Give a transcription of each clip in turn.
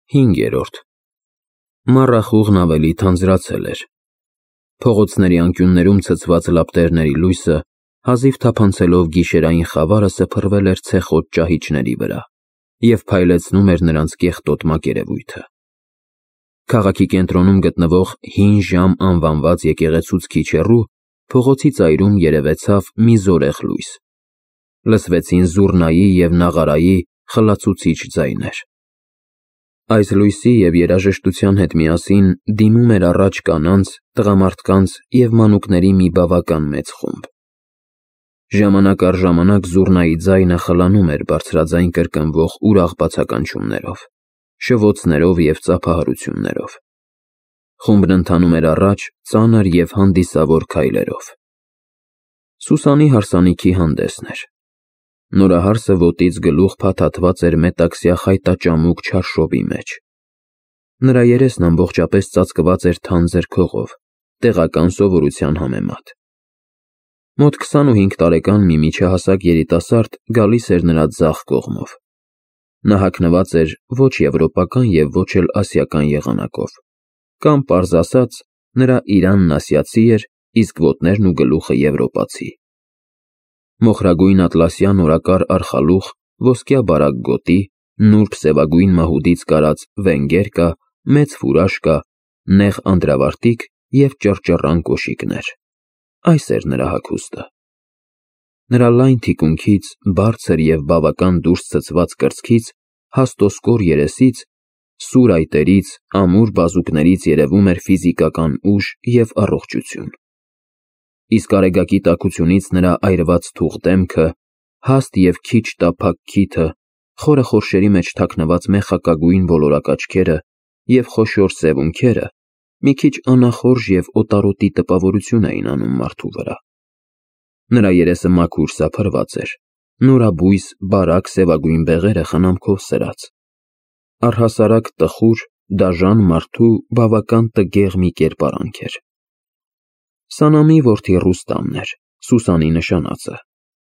5. Մառախուղն ավելի թանձրացել էր։ Փողոցների անկյուններում ցցված լապտերների լույսը, հազիվ թափանցելով գիշերային խավարը, սփռվել էր ցեխոտ ճահիճների վրա և փայլեցնում էր նրանց կեղտոտ մակերևույթը։ Քաղաքի կենտրոնում գտնվող «Հին ժամ» անվանված եկեղեցուց քիչ հեռու, փողոցի ծայրում երևեցավ մի զորեղ լույս։ Լսվեցին զուռնայի և նաղարայի խլացուցիչ ձայներ։ Այս լույսի և երաժշտության հետ միասին դիմում էր առաջ կանանց, տղամարդկանց և մանուկների մի բավական մեծ խումբ։ Ժամանակ առ ժամանակ զուռնայի ձայնը խլանում էր բարձրաձայն կրկնվող ուրախ բացականչումներով, շվոցներով և ծափահարություններով։ Խումբն ընթանում էր առաջ ծանր և հանդիսավոր քայլերով։ Սուսանի հարսանիքի հանդեսն էր։ Նորահարսը ոտից գլուխ փաթաթված էր մետաքսյա խայտաճամուկ չարշովի մեջ։ Նրա երեսն ամբողջապես ծածկված էր թանձր քողով, տեղական սովորության համեմատ։ Մոտ 25 տարեկան մի միջահասակ երիտասարդ գալիս էր նրա ձախ կողմով։ Նա հագնված էր ոչ եվրոպական և ոչ էլ ասիական եղանակով, կամ պարզ ասած, նրա իրանն ասիացի էր, իսկ ոտներն ու գլուխը եվրոպացի։ Մոխրագույն ատլասյան օրակար արխալուղ, ոսկյա բարակ գոտի, նուրբ սևագույն մահուդից կարած վենգերկա, մեծ ֆուրաժկա, նեղ անդրավարտիք և ճռճռան կոշիկներ։ Այս էր նրա հագուստը։ Նրա լայն թիկունքից, բարձր և բավական դուրս ցցված կրծքից, հաստոսկոր երեսից, սուր այտերից, ամուր բազուկներից երևում էր ֆիզիկական ուժ և առողջություն։ Իսկ արեգակի տաքությունից նրա այրված թուղ դեմքը, հաստ և քիչ տափակ քիթը, խորը խորշերի մեջ թաքնված մեխակագույն ոլորակ աչքերը և խոշոր սև ունքերը մի քիչ անախորժ և օտարոտի տպավորություն էին անում մարդու վրա։ Նրա երեսը մաքուր սափրված էր, նորաբույս, բարակ սևագույն բեղերը խնամքով սրած։ Առհասարակ տխուր, դաժան մարդու բավական տգեղ մի կերպարանք էր։ Սանամի որդի Ռուստամն էր, Սուսանի նշանածը։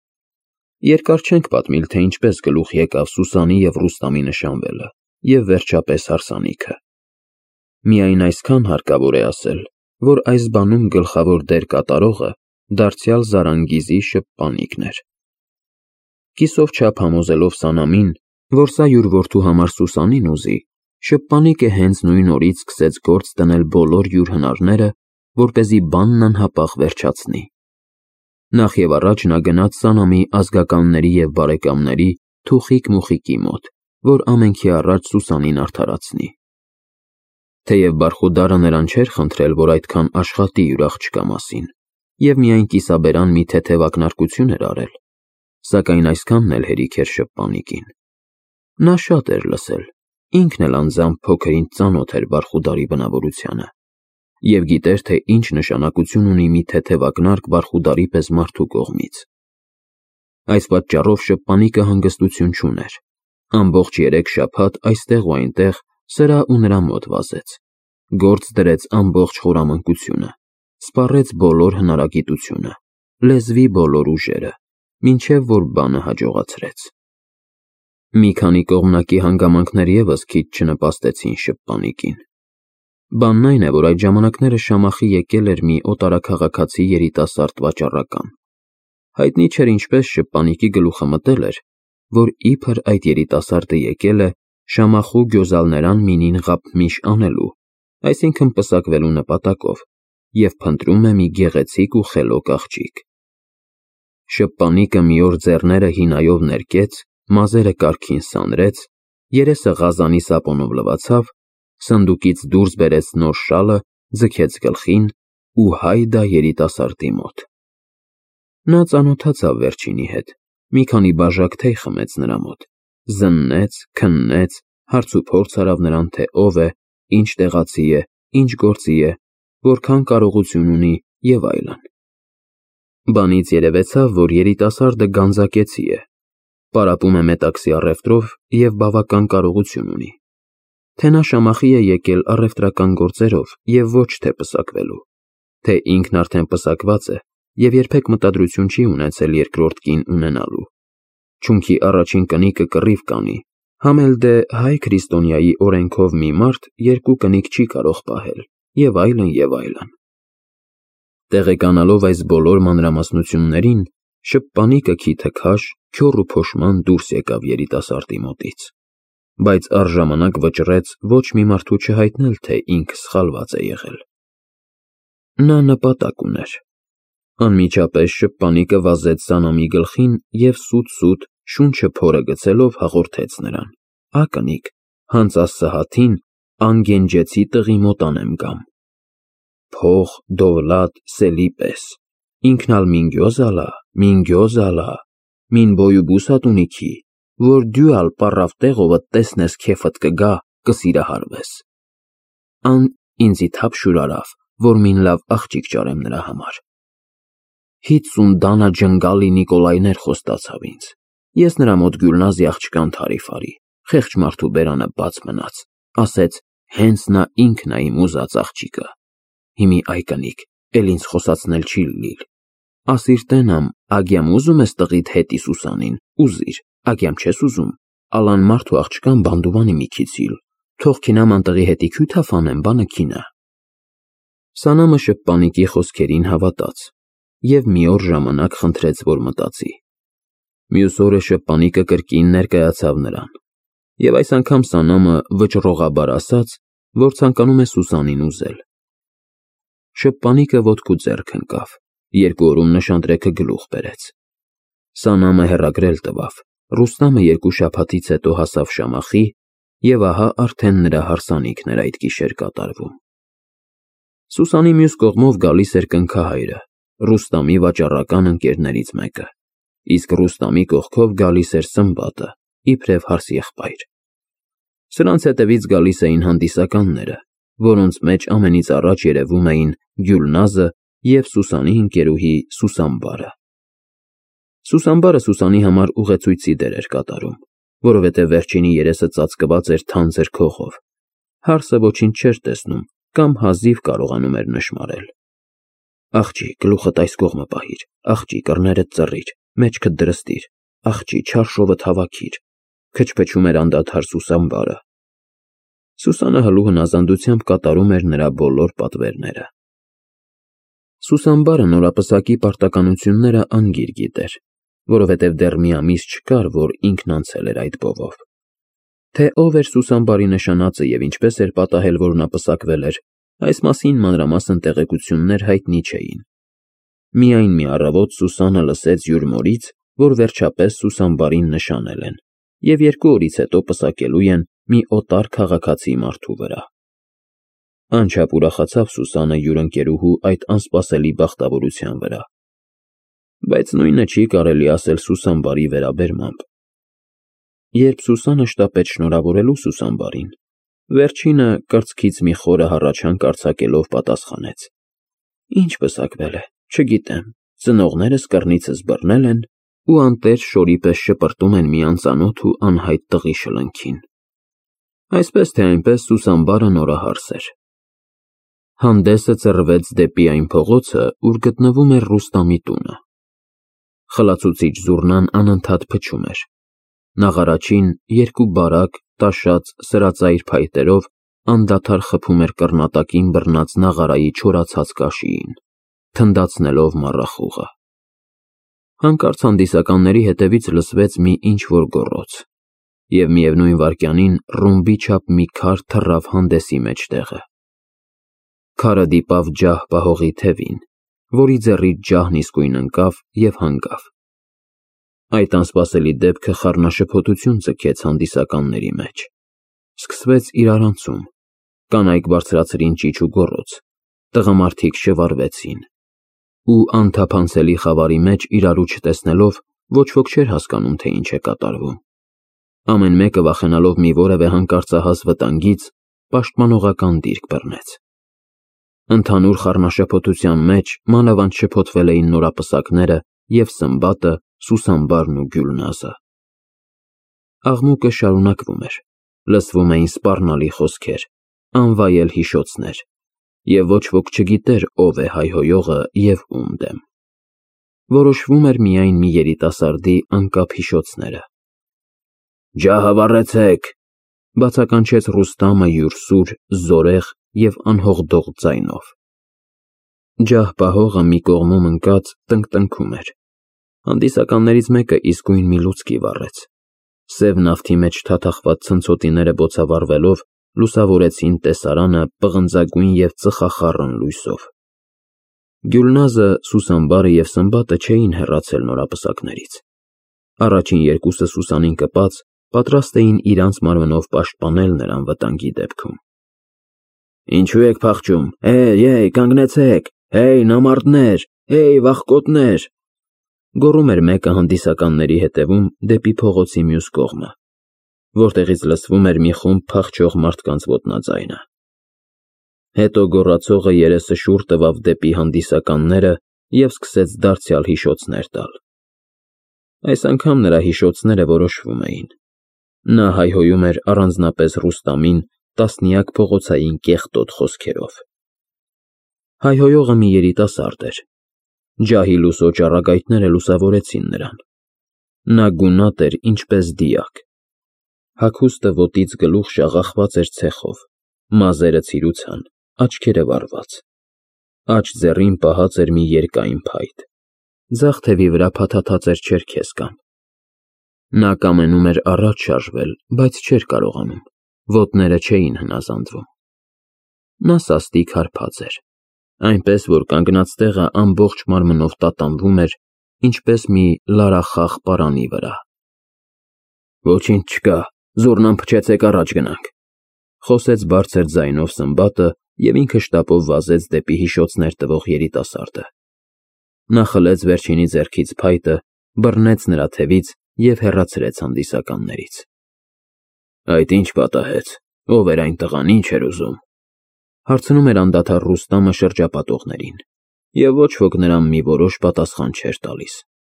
Երկար չենք պատմիլ, թե ինչպես գլուխ եկավ Սուսանի և Ռուստամի նշանվելը և վերջապես հարսանիքը։ Միայն այսքան հարկավոր է ասել, որ այս բանում գլխավոր դեր կատարողը դարձյալ Զարանգիզի շփպանիկն էր։ Կիսով չափ համոզելով Սանամին, որ սա յուր որդու համար Սուսանին ուզի, շփպանիկը հենց նույն օրից սկսեց գործ դնել բոլոր յուր հնարները, որպեսզի բանն անհապաղ վերջացնի։ Նախ և առաջ նա գնաց Սանամի ազգականների և բարեկամների Թուխիկ-Մուխիկի մոտ, որ ամենքի առաջ Սուսանին արդարացնի։ Թեև Բարխուդարը նրան չէր խնդրել, որ այդքան աշխատի յուր աղջկա մասին, և միայն կիսաբերան մի թեթև ակնարկություն էր արել, սակայն այսքանն էլ հերիք էր շփպանիկին։ Նա շատ էր լսել, ինքն էլ անձամբ փոքր-ինչ ծանոթ էր Բարխուդարի բնավորությանը և գիտեր, թե ինչ նշանակություն ունի մի թեթև ակնարկ Բարխուդարի պես մարդու կողմից։ Այս պատճառով շփպանիկը հանգստություն չուներ, ամբողջ 3 շաբաթ այստեղ ու այնտեղ սրա ու նրա մոտ վազեց, գործ դրեց ամբողջ խորամանկությունը, սպառեց բոլոր հնարագիտությունը, լեզվի բոլոր ուժերը, մինչև որ բանը հաջողացրեց։ Մի քանի կողմնակի հանգամանքներ ևս քիչ չնպաստեցին շփպանիկին։ Բանն այն է, որ այդ ժամանակները Շամախի եկել էր մի օտարաքաղաքացի երիտասարդ վաճառական։ Հայտնի չէր ինչպես շփպանիկի գլուխը մտել էր, որ իբր այդ երիտասարդը եկել է Շամախու գյոզալներան մինին ղափմիշ անելու, այսինքն պսակվելու նպատակով, և փնտրում է մի գեղեցիկ ու խելոք աղջիկ։ Շփպանիկը մի օր ձեռները հինայով ներկեց, մազերը կառքին սանրեց, երեսը ղազանի սապոնով լվացավ, սնդուկից դուրս բերեց նոր շալը, ձգեց գլխին ու հայդա երիտասարդի մոտ։ Նա ծանոթացավ վերջինի հետ, մի քանի բաժակ թեյ խմեց նրա մոտ, զննեց, քննեց, հարցուփորձ արավ նրան, թե ով է, ինչ տեղացի է, ինչ գործի է, որքան կարողություն ունի և այլն։ Բանից երևեցավ, որ երիտասարդը գանձակեցի է, պարապում է մետաքսի առևտրով և բավական կարողություն ունի, թե նա Շամախի է եկել առևտրական գործերով և ոչ թե պսակվելու, թե ինքն արդեն պսակված է և երբեք մտադրություն չի ունեցել երկրորդ կին ունենալու, չունքի առաջին կնիկը կռիվ կանի, Համել դե հայ քրիստոնյայի օրենքով մի մարդ երկու կնիկ չի կարող պահել, եւ այլն եւ այլն։ Տեղեկանալով այս բոլոր մանրամասնություններին, շփպանիկը քիթը քաշ, քյոռ ու փոշման դուրս եկավ երիտասարդի մոտից, բայց առժամանակ վճռեց ոչ մի մարդու չհայտնել, թե ինքը սխալված է եղել։ Նա նպատակ ուներ։ Անմիջապես շփպանիկը վազեց Սանամի գլխին եւ սուտ-սուտ շունչը փորը գցելով հաղորդեց նրան. «Ակնիկ, հանց Աստծահատին անգենջեցի տղի մոտանեմ գամ։ Փող, դովլատ, սելի պես, ինքնալ մինգյոզ ալա, մին բոյու բուսատունիքի, որ դյուալ պարավ տեղովը տեսնես քեֆդ կգա, կսիրահարվես։ Ան ինձի թափ շուրարավ, որ մին լավ աղջիկ ճարեմ նրա համար։ 50 դանա ջնգալի Նիկոլայներ խոստացավ ինձ։ Ես նրա մոտ Գյուլնազի աղջկան թարիֆարի, խեղճ մարդու բերանը բաց մնաց, ասեց հենց նա ինքն է իմ ուզած աղջիկը։ Հիմի այ կնիկ, էլ ինձ խոսացնել չի լիլ։ Ասիր տենամ, ագյամ ուզում ես տղիդ հետի Սուսանին, ուզիր, ագյամ չես ուզում, ալան մարդու աղջկան բանդուվանի մի քիցիլ, թող քինաման տղի հետի քյութաֆանեմ բանը քինա։ Սանամը շփպանիկի խոսքերին հավատաց եւ մի օր ժամանակ խնդրեց, որ մտածի։ Մյուս օրը շփպանիկը կրկին ներկայացավ նրան, եւ այս անգամ Սանամը վճռողաբար ասաց, որ ցանկանում է Սուսանին ուզել։ Շփպանիկը ոտք ու ձեռք ընկավ, 2 օրում նշանտրեքը գլուխ բերեց։ Սանամը հեռագրել տվավ, Ռուստամը 2 շաբաթից հետո հասավ Շամախի, եւ ահա արդեն նրա հարսանիքն էր այդ գիշեր կատարվում։ Սուսանի մյուս կողմով գալիս էր կնքահայրը, Ռուստամի վաճառական ընկերներից մեկը, իսկ Ռուստամի կողքով գալիս էր Սմբատը, իբրև հարսեղբայր։ Սրանց հետևից գալիս էին հանդիսականները, որոնց մեջ ամենից առաջ երևում էին Գյուլնազը եւ Սուսանի ընկերուհի Սուսանբարը։ Սուսանբարը Սուսանի համար ուղեցույցի դեր էր կատարում, որովհետև վերջինի երեսը ծածկված էր թանձր քողով։ Հարսը ոչինչ չէր տեսնում կամ հազիվ կարողանում էր նշմարել։ Աղջի, գլուխդ այս կողմը պահիր, աղջի, կռներդ ծռիր, մեջքդ դրստիր, աղջի, չարշովդ հավաքիր, քչփչում էր անդադար Սուսանբարը։ Սուսանը հլու հնազանդությամբ կատարում էր նրա բոլոր պատվերները։ Սուսանբարը նորապսակի պարտականությունները անգիր գիտեր, որովհետև դեռ մի ամիս չկար, որ ինքն անցել էր այդ բովով։ Թե ով էր Սուսանբարի նշանածը եւ ինչպես էր պատահել, որ նա պսակվել էր, այս մասին մանրամասն տեղեկություններ հայտնի չէին։ Միայն մի առավոտ Սուսանը լսեց յուր մորից, որ վերջապես Սուսանբարին նշանել են, եւ 2 օրից հետո պսակելու են մի օտար քաղաքացի մարդու վրա։ Անչափ ուրախացավ Սուսանը յուր ընկերուհու այդ անսպասելի բախտավորության վրա։ Բայց նույնը չի կարելի ասել Սուսանբարի վերաբերմամբ։ Երբ Սուսանը շտապեց շնորհավորելու Սուսանբարին, վերջինը կրծքից մի խորը հառաչանք արձակելով պատասխանեց. Ինչ պսակվել է, չգիտեմ, ծնողներս կռնիցս բռնել են ու անտեր շորի պես շպրտում են մի անծանոթ ու անհայտ տղի շլնքին։ Այսպես թե այնպես Սուսանբարը նորահարս էր։ Հանդեսը ծռվեց դեպի այն փողոցը, ուր գտնվում էր Ռուստամի տունը։ Խլացուցիչ զուռնան անընդհատ փչում էր։ Նախարարին 2 բարակ, տաշած, սրածայր փայտերով անդադար խփում էր կռնատակին բռնած նախարայի չորացած կաշիին, թնդացնելով մառախուղը։ Հանկարծ հանդիսականների հետևից լսվեց մի ինչ-որ գոռոց, եւ միևնույն վայրկյանին ռումբի չափ մի քար թռավ հանդեսի մեջտեղը։ Քարը դիպավ ջահ պահողի թևին, որի ձեռից ջահն իսկույն ընկավ եւ հանգավ։ Այդ անսպասելի դեպքը խառնաշփոթություն ձգեց հանդիսականների մեջ։ Սկսվեց իրարանցում, կանայք բարձրացրին ճիչ ու գոռոց, տղամարդիկ շվարվեցին, ու անթափանցելի խավարի մեջ իրարու չտեսնելով ոչ ոք չէր հասկանում, թե ինչ է կատարվում։ Ամեն մեկը վախենալով մի որևէ հանկարծահաս վտանգից պաշտպանողական դիրք բռնեց։ Ընդհանուր խառնաշփոթության մեջ մանավանդ շփոթվել էին նորապսակները եւ Սմբատը, Սուսանբարն ու Գյուլնազը։ Աղմուկը շարունակվում էր, լսվում էին սպառնալի խոսքեր, անվայել հիշոցներ, եւ ոչ ոք չգիտեր ով է հայհոյողը եւ ում դեմ։ Որոշվում էր միայն մի երիտասարդի անկապ հիշոցները։ Ջահը վառեցեք, բացականչեց Ռուստամը յուր սուր, զորեղ և անհողդող ձայնով։ Ջահ պահողը մի կողմում ընկած տնկտնքում էր։ Հանդիսականներից մեկը իսկույն մի լուցկի վառեց։ Սև նավթի մեջ թաթախված ցնցոտիները բոցավառվելով լուսավորեցին տեսարանը պղնձագույն և ծխախառն լույսով։ Գյուլնազը, Սուսանբարը և Սմբատը չէին հեռացել նորապսակներից։ Առաջին երկուսը Սուսանին կպած պատրաստ էին իրանց մարմնով պաշտպանել նրան վտանգի դեպքում։ Ինչու եք փախչում, հեյ, կանգնեցեք, հեյ, նամարդներ, հեյ, վախկոտներ, գոռում էր մեկը հանդիսականների հետևում դեպի փողոցի մյուս կողմը, որտեղից լսվում էր մի խումբ փախչող մարդկանց ոտնաձայնը։ Հետո գոռացողը երեսը շուռ տվավ դեպի հանդիսականները և սկսեց դարձյալ հիշոցներ տալ։ Այս անգամ նրա հիշոցները որոշվում էին։ Նա հայհոյում էր առանձնապես Ռուստամին տասնյակ փողոցային կեղտոտ խոսքերով։ Հայհոյողը մի երիտասարդ էր։ Ջահի լուսո ճառագայթները լուսավորեցին նրան։ Նա գունատ էր ինչպես դիակ։ Հագուստը ոտից գլուխ շաղախված էր ցեխով, մազերը ցիրուցան, աչքերը վառված։ Աջ ձեռին պահած էր մի երկայն փայտ։ Ձախ թևի վրա փաթաթած էր չերքեզկան։ Նա կամենում էր առաջ շարժվել, բայց չէր կարողանում, ոտները չէին հնազանդվում։ Նա սաստիկ հարբած էր, այնպես որ կանգնած տեղը ամբողջ մարմնով տատանվում էր, ինչպես մի լարախախ պարանի վրա։ Ոչինչ չկա, զուռնան փչեցեք, առաջ գնանք, խոսեց բարձր ձայնով Սմբատը և ինքը շտապով վազեց դեպի հիշոցներ տվող երիտասարդը։ Նա խլեց վերջինի ձեռքից փայտը, բռնեց նրա թևից և հեռացրեց հանդիսականներից։ Այդ ինչ պատահեց, ով էր այն տղան, ինչ էր ուզում, հարցնում էր անդադար Ռուստամը շրջապատողներին, և ոչ ոք նրան մի որոշ պատասխան չէր տալիս։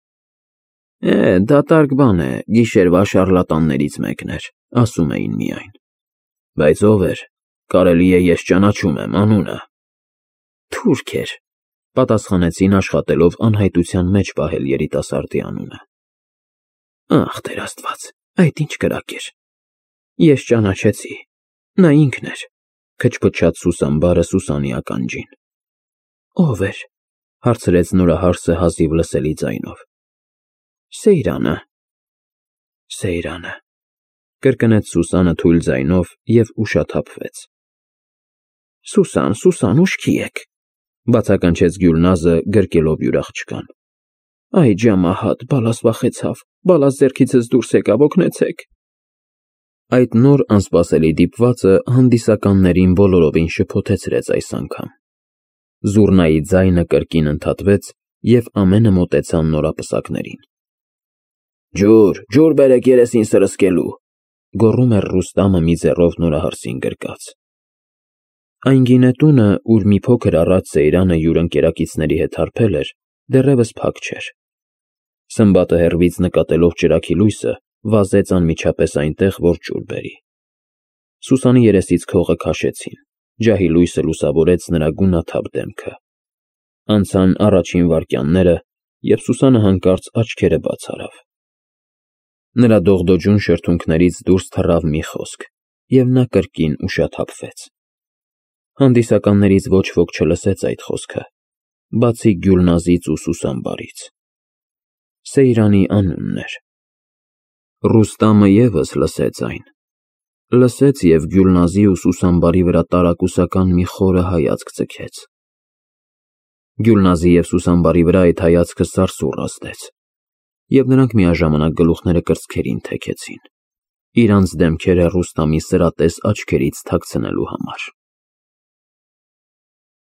Դատարկ բան է, գիշերվա շառլատաններից մեկն էր, ասում էին միայն։ Բայց ով էր, կարելի է ես ճանաչում եմ անունը։ Թուրք էր, պատասխանեցին աշխատելով անհայտության մեջ պահել երիտասարդի անունը։ Ախ, Տեր Աստված, այդ ինչ կրակ էր։ Ես ճանաչեցի, նա ինքն էր, քչփչաց Սուսանբարը Սուսանի ականջին։ Ով էր, հարցրեց նորահարսը հազիվ լսելի ձայնով։ Սեյրանը։ Սեյրանը, կրկնեց Սուսանը թույլ ձայնով և ուշաթափվեց։ Սուսան, ուշքի եք, բացականչեց Գյուլնազը գրկելով յուր աղջկան։ Այ ջամահատ, բալաս վախեցավ, բալաս ձեռքիցս դուրս եկավ, օգնեցեք։ Այդ նոր անսպասելի դիպվածը հանդիսականներին բոլորովին շփոթեցրեց այս անգամ։ Զուռնայի ձայնը կրկին ընդհատվեց, և ամենը մոտեցան նորապսակներին։ Ջուր բերեք երեսին սրսկելու, գոռում էր Ռուստամը մի ձեռով նորահարսին գրկած։ Այն գինետունը, ուր մի փոքր առաջ Սեյրանը յուր ընկերակիցների հետ հարբել էր, դեռևս փակ չէր։ Սմբատը հեռվից նկատելով ճրագի լույսը, վազեց անմիջապես այնտեղ, որ ջուր բերի։ Սուսանի երեսից քողը քաշեցին, ջահի լույսը լուսավորեց նրա գունաթափ դեմքը։ Անցան առաջին վայրկյանները, և Սուսանը հանկարծ աչքերը բաց արավ։ Նրա դողդոջուն շրթունքներից դուրս թռավ մի խոսք, և նա կրկին ուշաթափվեց։ Հանդիսականներից ոչ ոք չլսեց այդ խոսքը, բացի Գյուլնազից ու Սուսանբարից։ Սեյրանի անունն էր։ Ռուստամը ևս լսեց այն։ Լսեց և Գյուլնազի ու Սուսանբարի վրա տարակուսական մի խորը հայացք ձգեց։ Գյուլնազի և Սուսանբարի վրա այդ հայացքը սարսուռ ազդեց, և նրանք միաժամանակ գլուխները կրծքերին թեքեցին, իրանց դեմքերը Ռուստամի սրատես աչքերից թաքցնելու համար։